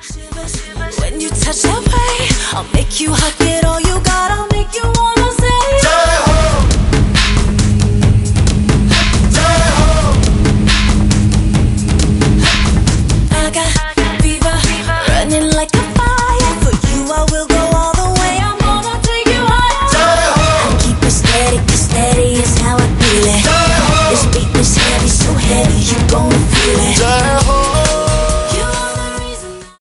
When you touch that way, I'll make you hug it all you got. I'll make you want